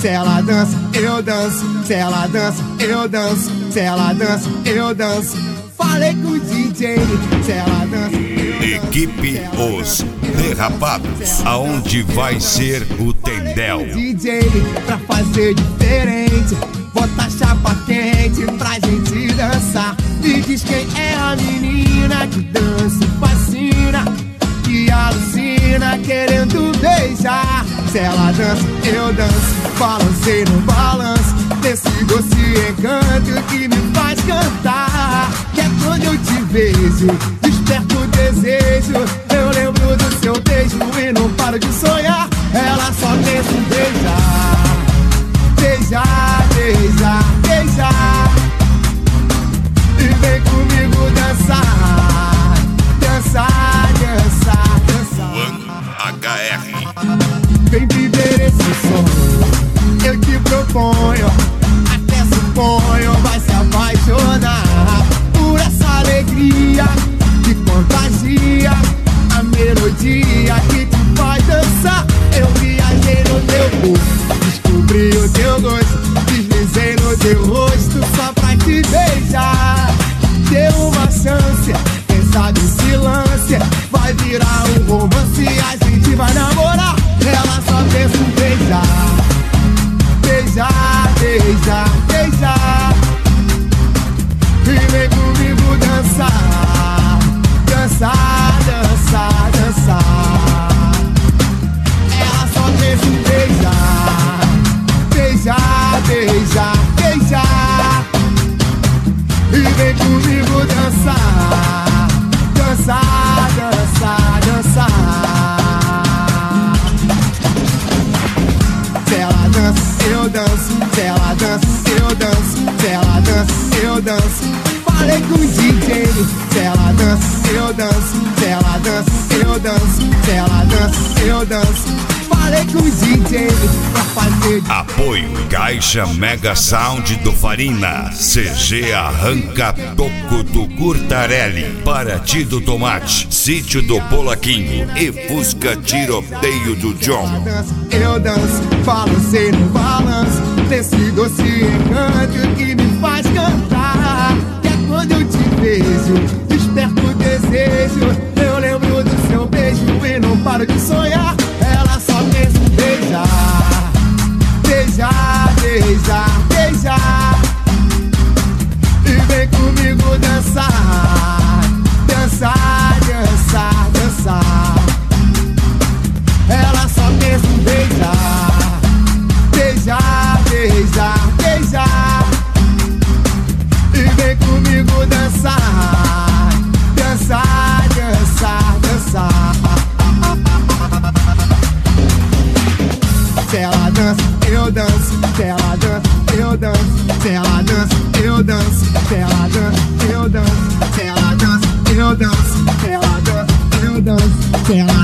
se ela dança, eu danço. Se ela dança, eu danço. Se ela dança, eu danço. Falei com o DJ, se ela dança, eu danço. Equipe Os Derrapados, aonde vai ser o Tendel. DJ pra fazer diferente, bota a chapa quente pra gente dançar. Me diz quem é a menina que dança e fascina, que alucina querendo beijar. Se ela dança, eu danço. Balancei no balanço desse doce encanto que me faz cantar. Que é quando eu te vejo, desperto o desejo. Eu lembro do seu beijo e não paro de sonhar. Ela só pensa em beijar, beijar, beijar, beijar. E vem comigo dançar, dançar, dançar, dançar. One HR. Vem viver esse sonho, eu te proponho. Até suponho, vai se apaixonar por essa alegria que contagia, a melodia que te faz dançar. Eu viajei no teu corpo, descobri o teu gosto, deslizei no teu rosto só pra te beijar. Deu uma chance, quem sabe se lance, vai virar um romance, a gente vai namorar. Ela só pensa em beijar, beijar, beijar, beijar. E vem comigo dançar, dançar, dançar, dançar. Ela só pensa em beijar, beijar, beijar, beijar. E vem comigo dançar, dançar, dançar, dançar. Se ela dança, eu danço. Se ela dança, eu danço. Se ela dança, eu danço. Falei com o DJ. Se ela dança, eu danço. Se ela dança, eu danço. Se ela dança, eu danço. Falei com o DJ pra fazer. Apoio Caixa Mega Sound do Farina, CG Arranca Toco do Curtarelli, Paraty do Tomate, Sítio do Polaquinho e Fusca Tiroteio do John. Eu danço, balancei no balanço desse doce encanto que me faz cantar. Que é quando eu te vejo, desperto o desejo. Eu lembro do seu beijo e não paro de sonhar. Ela só pensa em beijar, beijar, beijar, beijar. E vem comigo dançar, dançar, dançar, dançar. Ela só pensa em beijar, beijar, beijar, beijar. E vem comigo dançar, dançar, dançar, dançar. Se ela dança, eu danço. Se ela dança, eu danço. Se ela dança, eu danço. Se ela dança, eu danço. Se ela dança, eu danço. Se ela dança, eu danço. Se ela